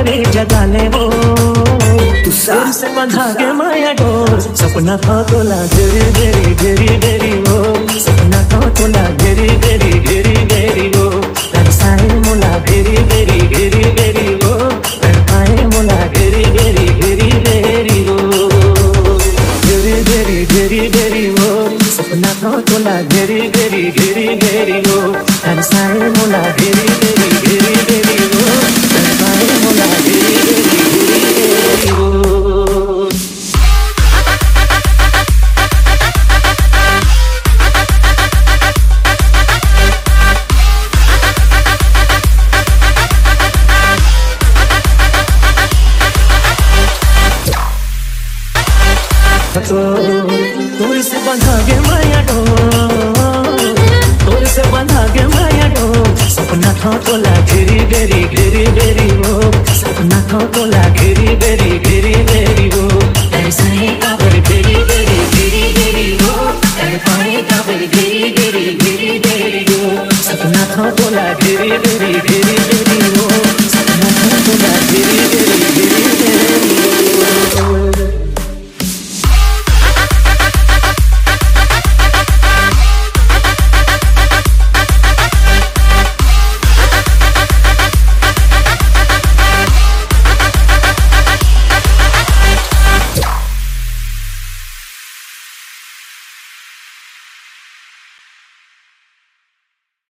करे जगा ले वो तुसार से बंधा के माया डोर सपना था तोला घेरी घेरी घेरी घेरी वो सपना था तोला घेरी घेरी घेरी घेरी वो तरसाए मोला घेरी घेरी घेरी घेरी वो तरसाए मोला घेरी घेरी घेरी घेरी वो घेरी घेरी घेरी घेरी वो सपना था तोला घेरी घेरी घेरी घेरी वो तरसाए मोला घेरी घेरी घेरी घेरी वो तरसाए मोला घेरी घेरी घेरी घेरी वो तोर से बंधा के माया डोर तोर से बंधा के माया डोर सपना था तोला घेरी घेरी घेरी घेरी वो सपना था तोला घेरी घेरी घेरी घेरी वो ऐसा ही काबर घेरी घेरी घेरी घेरी वो ऐसा ही काबर घेरी घेरी घेरी घेरी वो सपना था तोला घेरी घेरी